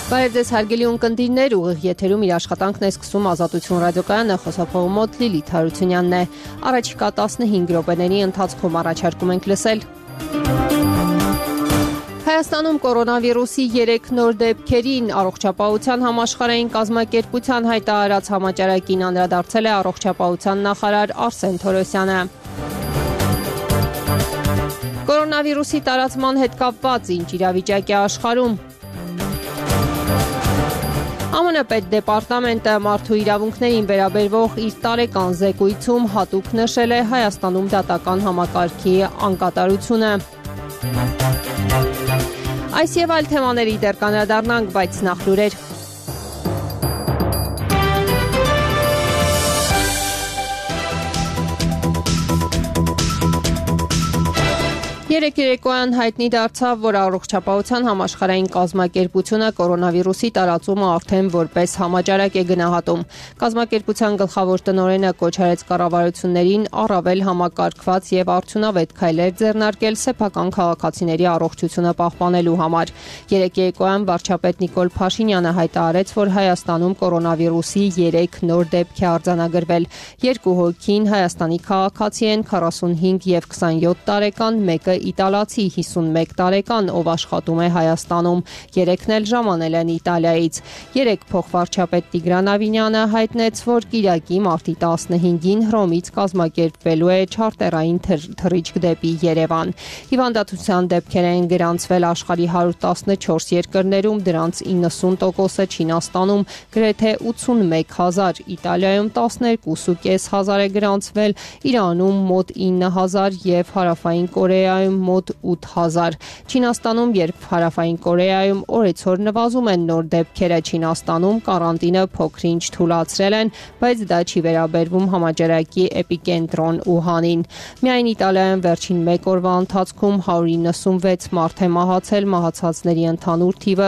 Բարև ձեզ հարգելի ունկնդիրներ, ուղիղ եթերում իր աշխատանքն է սկսում Ազատություն ռադիոկայանը, խոսափողի մոտ Լիլիթ Հարությունյանն է։ Առաջիկա 15 րոպեների ընթացքում առաջարկում ենք լսել. Հայաստանում կորոնավիրուսի 3 նոր դեպքերին առողջապահության համաշխարհային կազմակերպության հայտարարած համաճարակին անդրադարձել է առողջապահության նախարար Արսեն Թորոսյանը։ Կորոնավիրուսի տարածման հետ կապված ինչ իրավիճակ է աշխարհում։ ԱՄՆ պետդեպարտամենտը մարդու իրավունքներին վերաբերվող իր տարեկան զեկույցում հատուկ նշել է Հայաստանում դատական համակարգի անկատարությունը։ Այս եւ այլ թեմաների դեռ կանդրադառնանք, բայց նախ լուրեր։ Երեկ երեկոյան հայտնի դարձավ, որ առողջապահության համաշխարհային կազմակերպությունը կորոնավիրուսի տարածումը արդեն որպես համաճարակ է գնահատում։ Կազմակերպության գլխավոր տնօրենը կոչ արեց կառավարություններին առավել համակարգված եւ արդյունավետ քայլեր ձեռնարկել սեփական քաղաքացիների առողջությունը պահպանելու համար։ Երեկ երեկոյան վարչապետ Նիկոլ Փաշինյանը հայտարարեց, որ Հայաստանում կորոնավիրուսի 3 նոր դեպք է արձանագրվել։ 2 հոգին Հայաստանի քաղաքացի են, 45 եւ 27 տարեկան, մեկը իտալացի 51 տարեկան, ով աշխատում է Հայաստանում, 3-ն էլ ժամանել են Իտալիայից։ 3 փոխվարչապետ Տիգրան Ավինյանը հայտնեց, որ կիրակի մարտի 15-ին Հռոմից կազմակերպվելու է չարտերային թռիչք դեպի Երևան։ Հիվանդատության դեպքեր են գրանցվել աշխարհի 114 երկրներում, դրանց 90%-ը Չինաստանում, գրեթե 81,000, Իտալիայում 12,500 է գրանցվել, Իրանում մոտ 9,000 եւ Հարավային Կորեայում մոտ 8,000։ Չինաստանում, երբ Հարավային Կորեայում օրեցօր նվազում են նոր դեպքերը, Չինաստանում կարանտինը փոքրինչ թուլացրել են, բայց դա չի վերաբերվում համաճարակի էպիկենտրոն Ուհանին։ Միայն Իտալիայում վերջին 1 օրվա ընթացքում 196 մարդ է մահացել, մահացածների ընդհանուր թիվը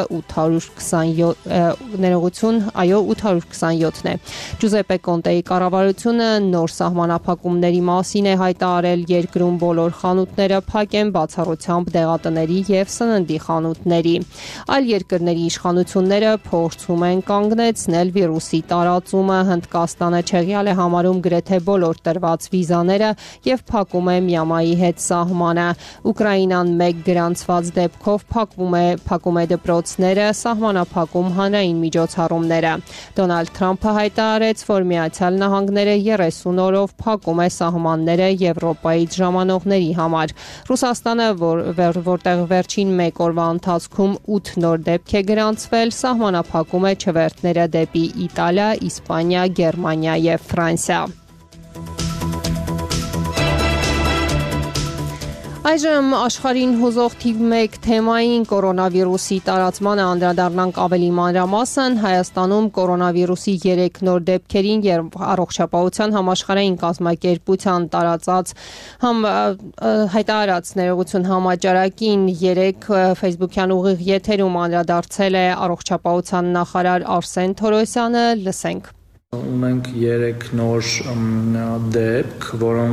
827 է։ Ջուզեպե Կոնտեի կառավարությունը նոր սահմանափակումների մասին է հայտարարել, երկրում բոլոր խանութները փակ են, բացառությամբ դեղատների եւ սննդի խանութների։ Այլ երկրների իշխանությունները փորձում են կանգնեցնել վիրուսի տարածումը։ Հնդկաստանը չեղյալ է համարում գրեթե բոլոր տրված վիզաները եւ փակում է Մյանմարի հետ սահմանը։ Ուկրաինան 1 գրանցված դեպքով փակում է դպրոցները, սահմանափակում հանրային միջոցառումները։ Դոնալդ Թրամփը հայտարարեց, որ Միացյալ Նահանգները 30 օրով փակում է սահմանները Եվրոպայից ժամանողների համար։ Ռուսաստանը, որտեղ վերջին 1 օրվա ընթացքում 8 նոր դեպք է գրանցվել, սահմանափակում է չվերթները դեպի Իտալիա, Իսպանիա, Գերմանիա եւ Ֆրանսիա։ Այժմ աշխարհին հուզող թիվ 1 թեմային կորոնավիրուսի տարածմանը անդրադառնանք ավելի մանրամասն։ Հայաստանում կորոնավիրուսի 3 նոր դեպքերին եւ առողջապահության համաշխարհային կազմակերպության հայտարարած ներողություն համաճարակին 3 Facebook-յան ուղիղ եթերում անդրադարձել է առողջապահության նախարար Արսեն Թորոսյանը, լսենք։ Ունենք 3 նոր դեպք,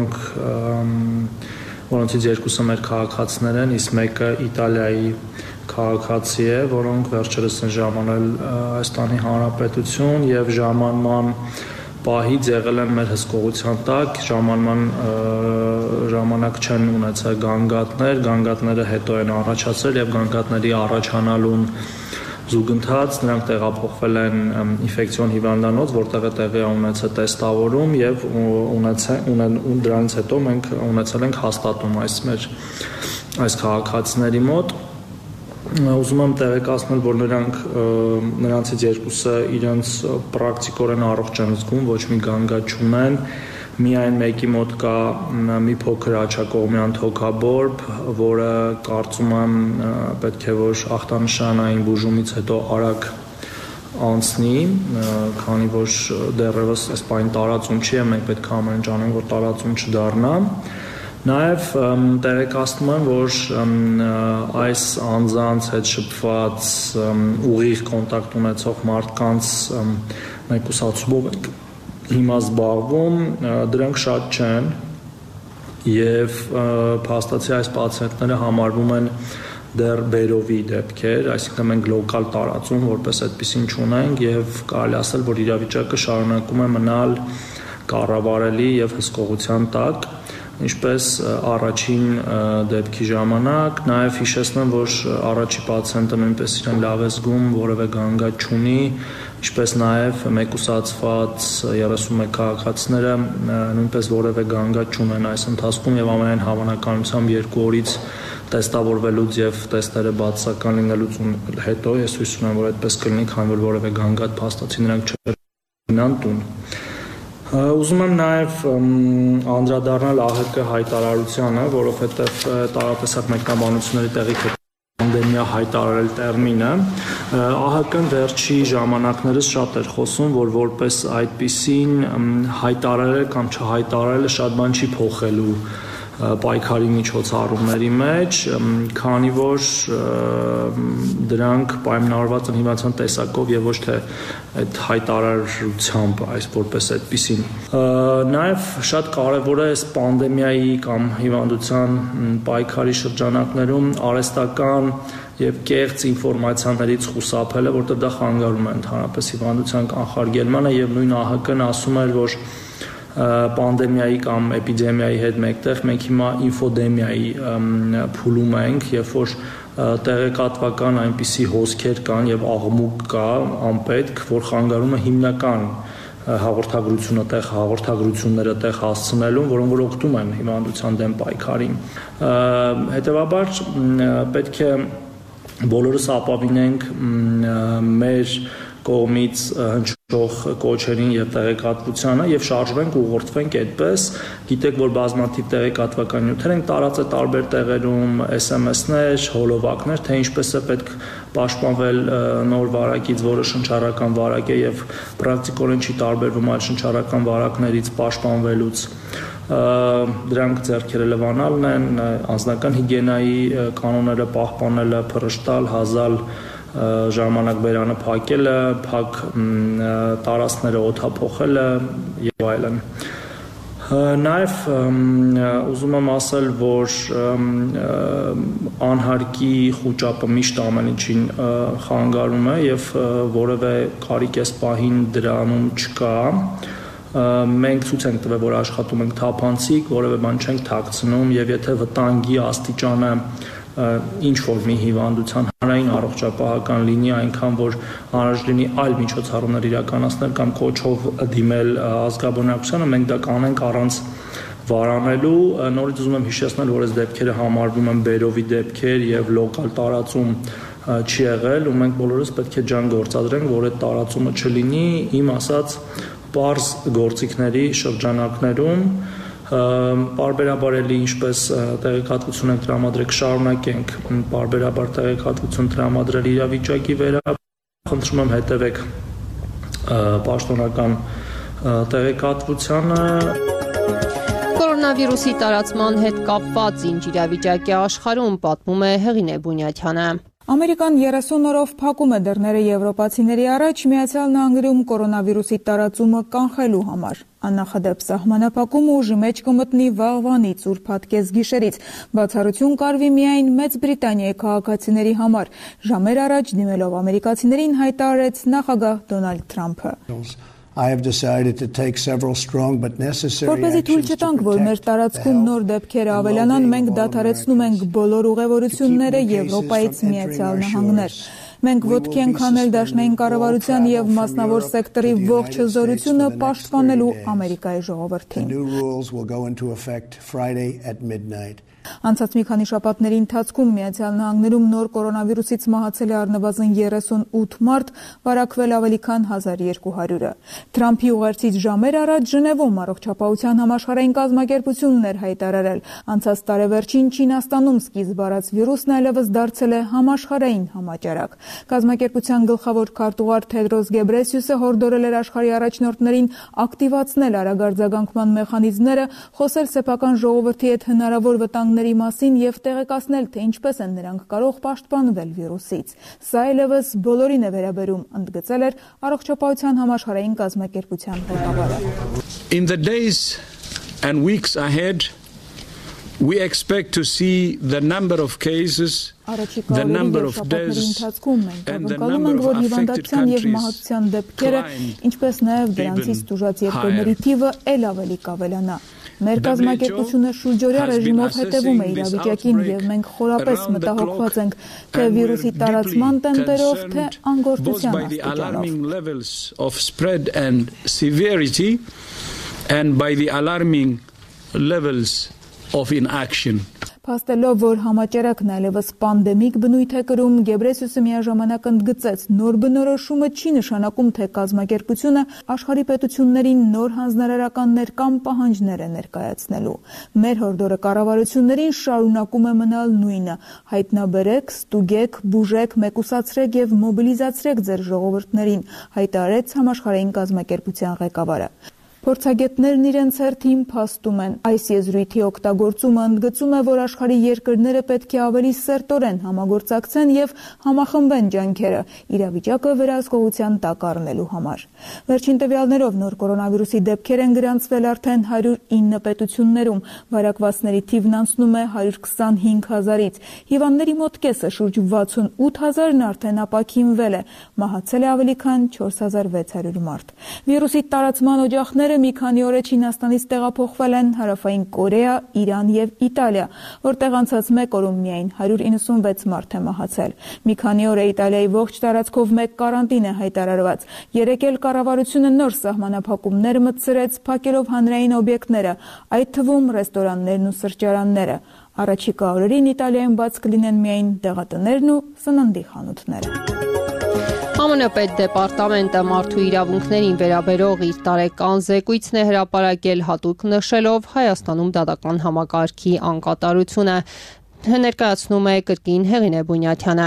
որոնցից 2-ը մեր քաղաքացիներ են, իսկ մեկը Իտալիայի քաղաքացի է, որոնք վերջերս են ժամանել Հայաստանի Հանրապետություն եւ ժամանման պահից եղել են մեր հսկողության տակ, ժամանման ժամանակ չեն ունեցել գանգատները հետո են առաջացել եւ գանգատների առաջանալուն զուգընթաց նրանք տեղափոխվել են ինֆեկցիոն հիվանդանոց, որտեղ է տեղի ունեցել տեստավորում եւ դրանից հետո մենք ունեցել ենք հաստատում այս քաղաքացիների մոտ։ Ուզում եմ տեղեկացնել, որ նրանցից 2-ը իրենց պրակտիկորեն առողջ են զգում, ոչ մի գանգատ չունեն։ Միայն մեկի մոտ կա մի փոքր աջակողմյան թոքաբորբ, որը կարծում եմ պետք է որ ախտանշանային բուժումից հետո արագ անցնի, քանի որ դեռևս այս բանի տարածում չի, մենք պետք է ամեն ինչ անենք, որ տարածում չդառնա։ Նաև տեղեկացնում եմ, որ այս անձանց հետ շփված ուղիղ կոնտակտ ունեցող մարդկանց մեկուսացումով ենք հիմա զբաղվում, դրանք շատ չեն եւ փաստացի այս պացիենտները համարվում են դեռ բերովի դեպքեր, այսինքն մենք լոկալ տարածում որպես այդպեսին չունենք եւ կարելի ասել, որ իրավիճակը շարունակում է մնալ կառավարելի եւ հսկողության տակ, ինչպես առաջին դեպքի ժամանակ, նաեւ հիշեցնեմ, որ առաջի պացիենտը նույնպես իրեն լավ է զգում, որևէ գանգատ չունի, ինչպես նաեւ մեկուսացված 31 քաղաքացիները նույնպես որևէ գանգատ չունեն այս ընթացքում եւ ամենայն հավանականությամբ 2 օրից տեստավորվելուց եւ տեստերը բացասական լինելուց հետո ես հույս ունեմ, որ այդպես կլինի, քանի որ որևէ գանգատ փաստացի նրանք չգնան տուն։ Ուզում եմ նաև անդրադառնալ ԱՀԿ հայտարարությանը, որովհետև տարատեսակ մեկնաբանությունների տեղիք է պանդեմիա հայտարարել տերմինը։ ԱՀԿ-ն վերջի ժամանակներս շատ էր խոսում, որ որպես այդպիսին հայտարարել կամ չհայտարարելը շատ բան չի փոխելու պայքարի միջոցառումների մեջ, քանի որ դրանք պայմանավորված են հիվանդության տեսակով եւ ոչ թե այդ հայտարարությամբ այս որպես այդպիսին։ Նաեւ շատ կարեւոր է այս պանդեմիայի կամ հիվանդության պայքարի շրջանակներում արհեստական եւ կեղծ ինֆորմացիաներից խուսափելը, որտեղ դա խանգարում է ընդհանրապես հիվանդության կանխարգելմանը եւ նույն ԱՀԿ-ն ասում էր, որ պանդեմիայի կամ էպիդեմիայի հետ մեկտեղ մենք հիմա ինֆոդեմիայի փուլում ենք, երբ որ տեղեկատվական այնպիսի հոսքեր կան եւ աղմուկ կա անպետք, որ խանգարում է հիմնական հաղորդագրությունները տեղ հասցնելուն, որոնք որ օգտում են հիվանդության դեմ պայքարին։ Հետևաբար պետք է բոլորս ապավինենք մեր կողմից հնչող կոչերին եւ տեղեկատվությանը եւ շարժվենք ու ուղղորդվենք այդպես։ Գիտեք, որ բազմաթիվ տեղեկատվական նյութեր են տարածել տարբեր տեղերում, SMS-ներ, հոլովակներ, թե ինչպես է պետք պաշտպանվել նոր վարակից, որը շնչառական վարակ է եւ պրակտիկորեն չի տարբերվում այլ շնչառական վարակներից պաշտպանվելուց։ Դրանք ձեռքերը լվանալն են, անձնական հիգիենայի կանոնները պահպանելը, փռշտալ, հազալ ժամանակ բերանը փակելը, փակ տարածքները օդափոխելը եւ այլն։ Նաեւ ուզում եմ ասել, որ անհարկի խոճապը միշտ ամեն ինչին խանգարում է եւ որևէ կարիք էս պահին դրանում չկա։ Մենք ցույց ենք տվել, որ աշխատում ենք թափանցիկ, որևէ բան չենք թաքցնում եւ եթե վտանգի աստիճանը ինչ որ մի հիվանդության հանրային առողջապահական լինի, այնքան որ անհրաժեշտ լինի այլ միջոցառումներ իրականացնել կամ կոչով դիմել ազգաբնակությանը, մենք դա կանենք առանց վարանելու։ Նորից ուզում եմ հիշեցնել, որ այս դեպքերը համարվում են բերովի դեպքեր եւ լոկալ տարածում չի եղել, ու մենք բոլորս պետք է ջան գործադրենք, որ այդ տարածումը չլինի, իմ ասած պարզ գործիքների շրջանակներում պարբերաբար էլի ինչպես տեղեկատվություն ենք տրամադրել, կշարունակենք պարբերաբար տեղեկատվություն տրամադրել իրավիճակի վերաբերյալ։ Խնդրում եմ հետևեք պաշտոնական տեղեկատվությանը։ Կորոնավիրուսի տարածման հետ կապված ինչ իրավիճակ է աշխարհում, պատմում է Հեղինե Բունյաթյանը։ Ամերիկան 30 օրով փակում է դռները եվրոպացիների առաջ Միացյալ Նահանգներում կորոնավիրուսի տարածումը կանխելու համար։ Աննախադեպ սահմանափակումը ուժի մեջ կմտնի վաղվանից ուրբաթ կեսգիշերից։ Բացառություն կարվի միայն Մեծ Բրիտանիայի քաղաքացիների համար։ Ժամեր առաջ դիմելով ամերիկացիներին հայտարարեց նախագահ Դոնալդ Թրամփը։ Որպեսզի թույլ չտանք, որ մեր տարածքում նոր դեպքերը ավելանան, մենք դադարեցնում ենք բոլոր ուղևորությունները Եվրոպայից Միացյալ Նահանգներ։ Մենք ոտքի ենք հանել դաշնային կառավարության եւ մասնավոր սեկտորի ողջ հզորությունը պաշտպանելու Ամերիկայի ժողովրդին։ Անցած մի քանի շաբաթների ընթացքում Միացյալ Նահանգներում նոր կորոնավիրուսից մահացել է առնվազն 38 մարդ, վարակվել ավելի քան 1200-ը։ Թրամփի ուղերձից ժամեր առաջ Ժնևում առողջապահության համաշխարհային կազմակերպությունն էր հայտարարել, անցած տարեվերջին Չինաստանում սկիզբ առած վիրուսն այլևս դարձել է համաշխարհային համաճարակ։ Կազմակերպության գլխավոր քարտուղար Թեդրոս Գեբրեսիուսը հորդորել էր աշխարհի առաջնորդներին ակտիվացնել արագարձագանքման մեխանիզմները, խոսել սեփական ժողովրդի հետ հնարավոր վտանգների մասին եւ տեղեկացնել, թե ինչպես են նրանք կարող պաշտպանվել վիրուսից։ Սա այլևս բոլորին է վերաբերում, ընդգծել էր առողջապահության համաշխարհային կազմակերպության ղեկավարը։ In the days and weeks ahead, we expect to see the number of cases the number of deaths and the number of affected countries climb ինչպես նաև դրանցից տուժած երկրների թիվը ել ավելի կավելանա։ Մեր կազմակերպությունը շուրջօրյա ռեժիմով հետևում է իրավիճակին եւ մենք խորապես մտահոգված ենք թե վիրուսի տարածման տեմպերով, թե անգործության աստիճանով։ Փաստելով, որ համաճարակն այլևս պանդեմիկ բնույթ է կրում, Գեբրեսիուսը միաժամանակ ընդգծեց, նոր բնորոշումը չի նշանակում, թե կազմակերպությունը աշխարհի պետություններին նոր հանձնարարականներ կամ պահանջներ է ներկայացնելու։ Մեր հորդորը կառավարություններին շարունակում է մնալ նույնը՝ հայտնաբերեք, ստուգեք, բուժեք, մեկուսացրեք եւ մոբիլիզացրեք ձեր ժողովուրդներին, հայտարարեց համաշխարհային կազմակերպության ղեկավարը։ Փորձագետներն իրենց հերթին փաստում են, այս եզրույթի օգտագործումը ընդգծում է, որ աշխարհի երկրները պետք է ավելի սերտորեն համագործակցեն եւ համախմբեն ջանքերը իրավիճակը վերահսկողության տակ առնելու համար։ Վերջին տվյալներով նոր կորոնավիրուսի դեպքեր են գրանցվել արդեն 109 պետություններում, վարակվածների թիվն անցնում է 125,000-ից, հիվանդների մոտ կեսը շուրջ 68,000-ն արդեն ապաքինվել է, մահացել է ավելի քան 4,600 մարդ։ Վիրուսի տարածման օջախները մի քանի օր է Չինաստանից տեղափոխվել են Հարավային Կորեա, Իրան եւ Իտալիա, որտեղ անցած մեկ օրում միայն 196 մարդ է մահացել։ Մի քանի օր է Իտալիայի ողջ տարածքով մեկ կարանտին է հայտարարված։ Երեկ էլ կառավարությունը նոր սահմանափակումներ մտցրեց, փակելով հանրային օբյեկտները, այդ թվում ռեստորաններն ու սրճարանները։ Առաջիկա օրերին Իտալիայում բաց կլինեն միայն դեղատներն ու սննդի խանութները։ ԱՄՆ պետդեպարտամենտը մարդու իրավունքներին վերաբերող իր տարեկան զեկույցն է հրապարակել հատուկ նշելով Հայաստանում դատական համակարգի անկատարությունը, ներկայացնում է կրկին Հեղինե Բունյաթյանը։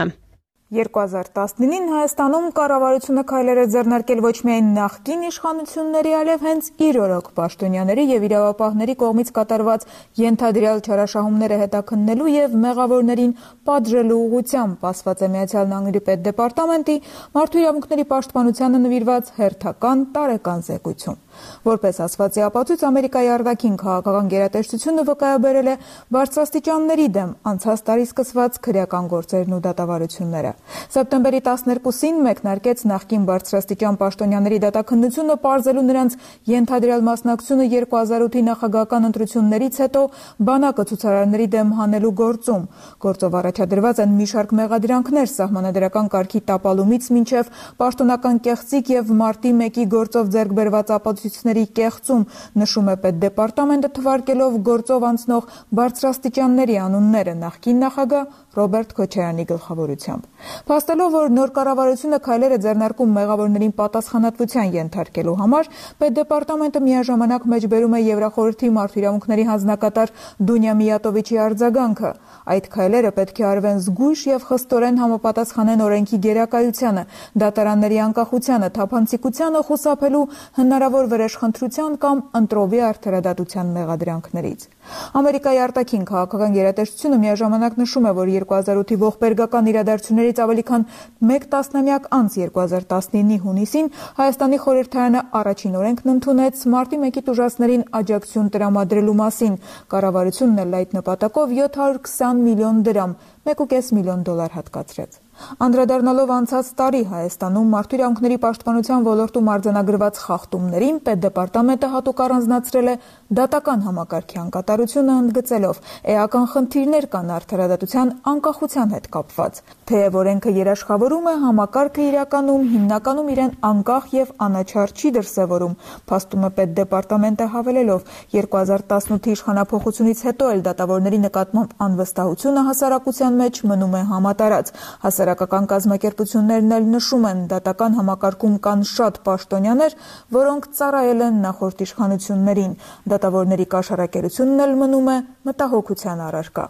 2019-ին Հայաստանում կառավարությունը քայլեր է ձեռնարկել ոչ միայն նախկին իշխանությունների, այլև հենց իր օրոք պաշտոնյաների եւ իրավապահների կողմից կատարված ենթադրյալ չարաշահումները հետաքննելու եւ մեղավորներին պատժելու ուղղությամբ, ասված է Միացյալ Նահանգների պետդեպարտամենտի մարդու իրավունքների պաշտպանությանը նվիրված հերթական տարեկան զեկույցում։ Որպես ասվածի ապացույց Ամերիկայի արտաքին քաղաքական գերատեսչությունը վկայաբերել է բարձրաստիճանների դեմ անցած տարի սկսված քրեական գործերն ու դատավարությունները։ Սեպտեմբերի 12-ին մեկնարկեց նախկին բարձրաստիճան պաշտոնյաների դատաքննությունը, պարզելու նրանց ենթադրյալ մասնակցությունը 2008-ի նախագահական ընտրություններից հետո բանակը ցուցարարների դեմ հանելու գործում։ Գործով առաջադրված են մի շարք մեղադրանքներ սահմանադրական կարգի տապալումից մինչև պաշտոնական կեղծիք եւ մարտի 1-ի գործով ձեռք բերված ապացույցների կեղծում, նշում է պետդեպարտամենտը թվարկելով գործով անցնող բարձրաստիճանների անունները նախկին նախագահ Ռոբերտ Քոչարյանի գլխավորությամբ։ Փաստելով, որ նոր կառավարությունը քայլեր է ձեռնարկում մեղավորներին պատասխանատվության ենթարկելու համար, պետդեպարտամենտը միաժամանակ մեջբերում է Եվրախորհրդի մարդու իրավունքների հանձնակատար Դունյա Միատովիչի արձագանքը։ Այդ քայլերը պետք է արվեն զգույշ եւ խստորեն համապատասխանեն օրենքի գերակայությանը, դատարանների անկախությանը, թափանցիկությանը խուսափելու հնարավոր վրեժխնդրության կամ ընտրովի արդարադատության մեղադրանքներից։ Ամերիկայի արտաքին քաղաքական գերատեսչությունը միաժամանակ նշում է, որ 2008-ի ողբերգական իրադարձություններից ավելի քան 1 տասնամյակ անց 2019-ի հունիսին Հայաստանի խորհրդարանը առաջին օրենքն ընդունեց մարտի 1-ի տուժածներին աջակցություն տրամադրելու մասին։ Կառավարությունն էլ այդ նպատակով 720 միլիոն դրամ, $1.5 միլիոն հատկացրեց։ Անդրադառնալով անցած տարի Հայաստանում մարդու իրավունքների պաշտպանության ոլորտում արձանագրված խախտումներին, պետդեպարտամենտը հատուկ առանձնացրել է դատական համակարգի անկատարությունը, ընդգծելով էական խնդիրներ կան արդարադատության անկախության հետ կապված։ Թեև օրենքը երաշխավորում է, համակարգը իրականում հիմնականում իրեն անկախ եւ անաչառ չի դրսևորում, փաստում է պետդեպարտամենտը հավելելով 2018-ի իշխանափոխությունից հետո էլ դատավորների նկատմամբ անվստահությունը հասարակության մեջ մնում է համատարած։ Հասարակական կազմակերպություններն էլ նշում են, դատական համակարգում կան շատ պաշտոնյաներ, որոնք ծառայել են նախորդ իշխանություններին։ Դատավորների կաշառակերությունն էլ մնում է մտահոգության առարկա։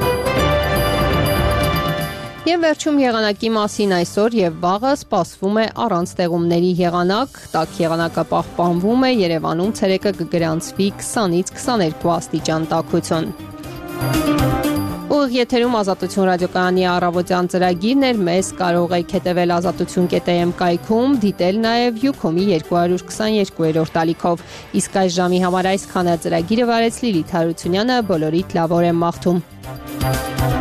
Եվ վերջում եղանակի մասին այսօր եւ վաղը սպասվում է առանց տեղումների եղանակ, տաք եղանակը պահպանվում է, Երևանում ցերեկը կգրանցվի 20-ից 22 աստիճան տաքություն։ Ուղիղ եթերում Ազատություն ռադիոկայանի առավոտյան ծրագիրն էր, մեզ կարող եք հետևել azatutun.am կայքում, դիտել նաև Ucom-ի 222-րդ ալիքով։ Իսկ այս ժամի համար այսքանը ծրագիրը վարեց Լիլիթ Հարությունյանը, բոլորիդ լավ օր եմ մաղթում։